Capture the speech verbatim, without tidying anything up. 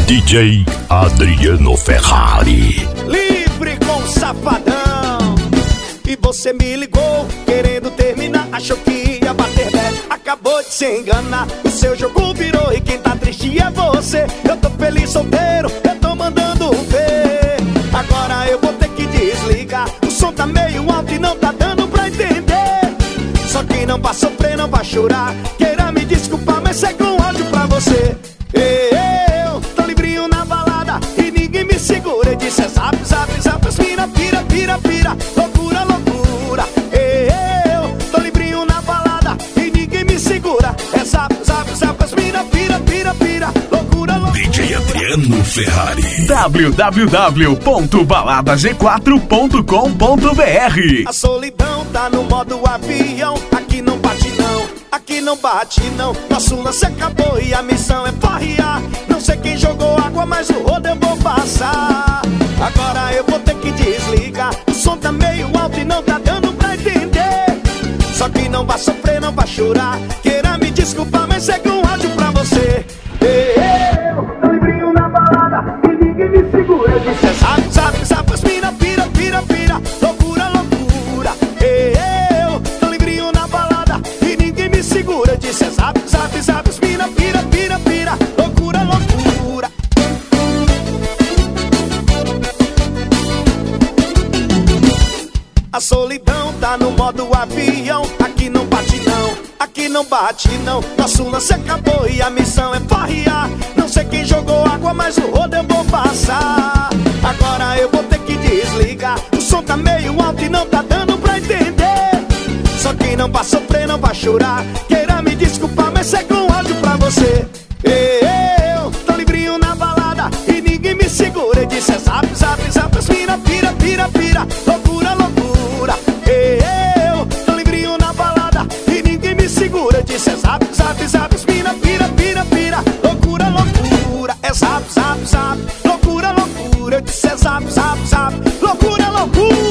D J Adriano Ferrari. Livre com o Safadão. E você me ligou querendo terminar, achou que ia bater bad, acabou de se enganar. O seu jogo virou e quem tá triste é você. Eu tô feliz solteiro, eu tô mandando ver. Agora eu vou ter que desligar, o som tá meio alto e não tá dando pra entender. Só quem não vai sofrer não vai chorar. Queira me desculpar, mas segue um áudio pra você. Eu tô livrinho na balada e ninguém me segura. Eu disse é zap, zap, zap, as mina pira, pira, pira, loucura, loucura. Eu tô livrinho na balada e ninguém me segura. É zap, zap, zap, as mina pira, pira, pira, loucura, loucura. D J Adriano Ferrari. w w w ponto balada g quatro ponto com ponto b r. A solidão tá no modo avião. Aqui não bate não, aqui não bate não. Nosso lance acabou e a missão é farrear. Não sei quem jogou água, mas o rodo eu vou passar. Agora eu vou ter que desligar, o som tá meio alto e não tá dando pra entender. Só que não vai sofrer, não vai chorar. Queira me desculpar, mas segue um áudio pra você. Eu tô livrinho na balada e ninguém me segura. Eu disse é zap, zap, zap, as mina pira, pira, pira, loucura, loucura. Eu tô livrinho na balada e ninguém me segura. Eu disse é zap, zap, zap, as mina pira, pira, pira, loucura, loucura. A solidão tá no modo avião. Aqui não bate não, aqui não bate não. Nosso lance acabou e a missão é farrear. Não sei quem jogou água, mas o rodo eu vou passar. Agora eu vou ter que desligar, o som tá meio alto e não tá dando pra entender. Só quem não vai sofrer não vai chorar. Queira me desculpar, mas segue um áudio pra você. Eu tô livrinho na balada e ninguém me segura. Eu disse é zap, zap, zap, as mina pira, pira, pira, loucura, loucura. Eu tô livrinho na balada e ninguém me segura. Eu disse é zap, zap, zap, as mina pira, pira, pira, loucura, loucura. É zap, zap, zap, loucura, loucura. Eu disse é zap, zap, zap, loucura, loucura.